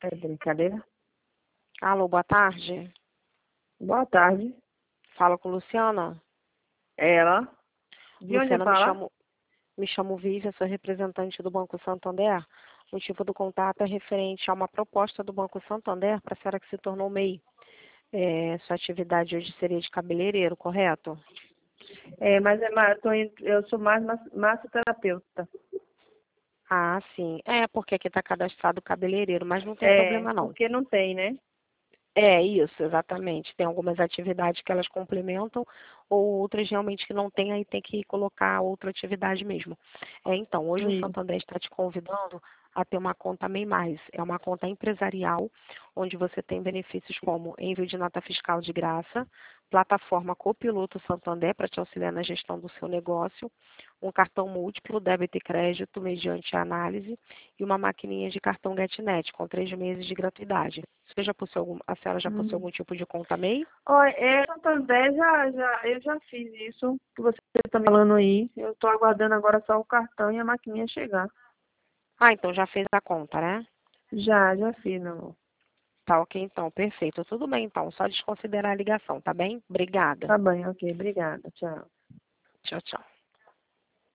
É brincadeira. Alô, boa tarde. Boa tarde. Fala com Luciana. Ela. De onde Luciana, fala? me chamo Vivian, sou representante do Banco Santander. O motivo do contato é referente a uma proposta do Banco Santander para a senhora que se tornou MEI. Sua atividade hoje seria de cabeleireiro, correto? Mas eu sou mais massoterapeuta. Ah, sim. Porque aqui está cadastrado cabeleireiro, mas não tem problema não. Porque não tem, né? É isso, exatamente. Tem algumas atividades que elas complementam, ou outras realmente que não tem, aí tem que colocar outra atividade mesmo. Então, hoje o Isso. Santander está te convidando a ter uma conta MEI+. É uma conta empresarial, onde você tem benefícios como envio de nota fiscal de graça, plataforma Copiloto Santander para te auxiliar na gestão do seu negócio, um cartão múltiplo, débito e crédito mediante a análise, e uma maquininha de cartão GetNet com 3 meses de gratuidade. A senhora já possui algum tipo de conta MEI? Olha, Santander eu já fiz isso que você está falando aí. Eu estou aguardando agora só o cartão e a maquininha chegar. Ah, então já fez a conta, né? Já fiz, meu amor. Tá ok, então, perfeito. Tudo bem, então, só desconsiderar a ligação, tá bem? Obrigada. Tá bem, ok. Obrigada. Tchau. Tchau, tchau.